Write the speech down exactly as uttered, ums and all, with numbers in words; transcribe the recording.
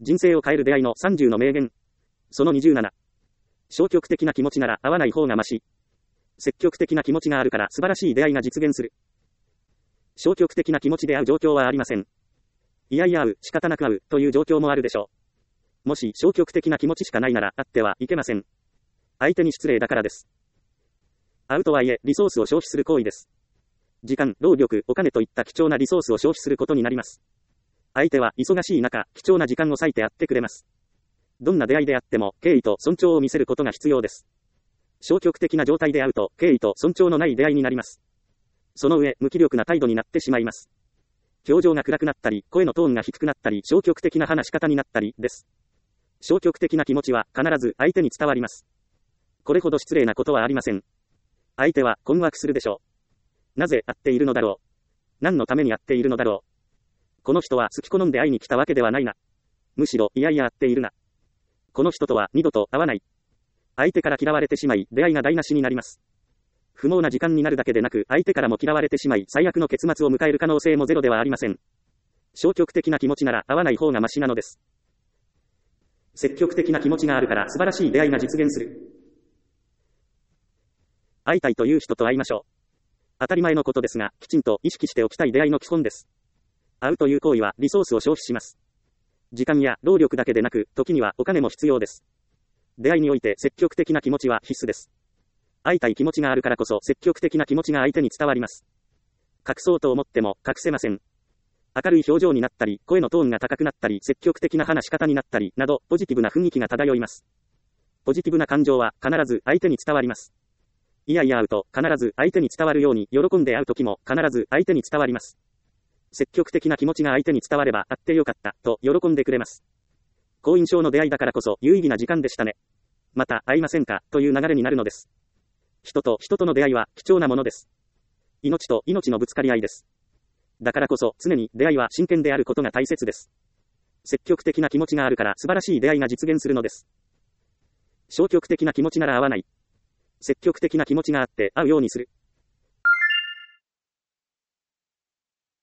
人生を変える出会いのさんじゅうの名言。そのにじゅうなな。消極的な気持ちなら会わない方がまし。積極的な気持ちがあるから素晴らしい出会いが実現する。消極的な気持ちで会う状況はありません。いやいや会う、仕方なく会う、という状況もあるでしょう。もし消極的な気持ちしかないなら会ってはいけません。相手に失礼だからです。会うとはいえ、リソースを消費する行為です。時間、労力、お金といった貴重なリソースを消費することになります。相手は忙しい中、貴重な時間を割いて会ってくれます。どんな出会いであっても、敬意と尊重を見せることが必要です。消極的な状態で会うと、敬意と尊重のない出会いになります。その上、無気力な態度になってしまいます。表情が暗くなったり、声のトーンが低くなったり、消極的な話し方になったり、です。消極的な気持ちは、必ず相手に伝わります。これほど失礼なことはありません。相手は困惑するでしょう。なぜ会っているのだろう。何のために会っているのだろう。この人は好き好んで会いに来たわけではないな。むしろ、いやいや会っているな。この人とは二度と会わない。相手から嫌われてしまい、出会いが台無しになります。不毛な時間になるだけでなく、相手からも嫌われてしまい、最悪の結末を迎える可能性もゼロではありません。消極的な気持ちなら会わない方がマシなのです。積極的な気持ちがあるから素晴らしい出会いが実現する。会いたいという人と会いましょう。当たり前のことですが、きちんと意識しておきたい出会いの基本です。会うという行為はリソースを消費します。時間や労力だけでなく、時にはお金も必要です。出会いにおいて積極的な気持ちは必須です。会いたい気持ちがあるからこそ積極的な気持ちが相手に伝わります。隠そうと思っても隠せません。明るい表情になったり、声のトーンが高くなったり、積極的な話し方になったり、など、ポジティブな雰囲気が漂います。ポジティブな感情は必ず相手に伝わります。いやいや会うと必ず相手に伝わるように、喜んで会う時も必ず相手に伝わります。積極的な気持ちが相手に伝われば会ってよかったと喜んでくれます。好印象の出会いだからこそ有意義な時間でしたね。また会いませんかという流れになるのです。人と人との出会いは貴重なものです。命と命のぶつかり合いです。だからこそ常に出会いは真剣であることが大切です。積極的な気持ちがあるから素晴らしい出会いが実現するのです。消極的な気持ちなら会わない。積極的な気持ちがあって会うようにする。